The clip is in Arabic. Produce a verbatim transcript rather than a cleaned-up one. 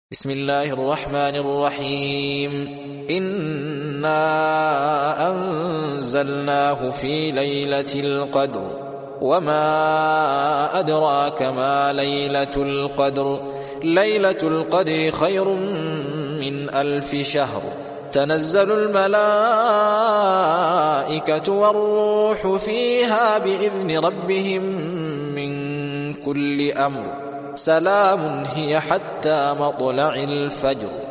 بسم الله الرحمن الرحيم إنا أنزلناه في ليلة القدر وما أدراك ما ليلة القدر ليلة القدر خير من ألف شهر تنزل الملائكة والروح فيها بإذن ربهم من كل أمر سلام هي حتى مطلع الفجر.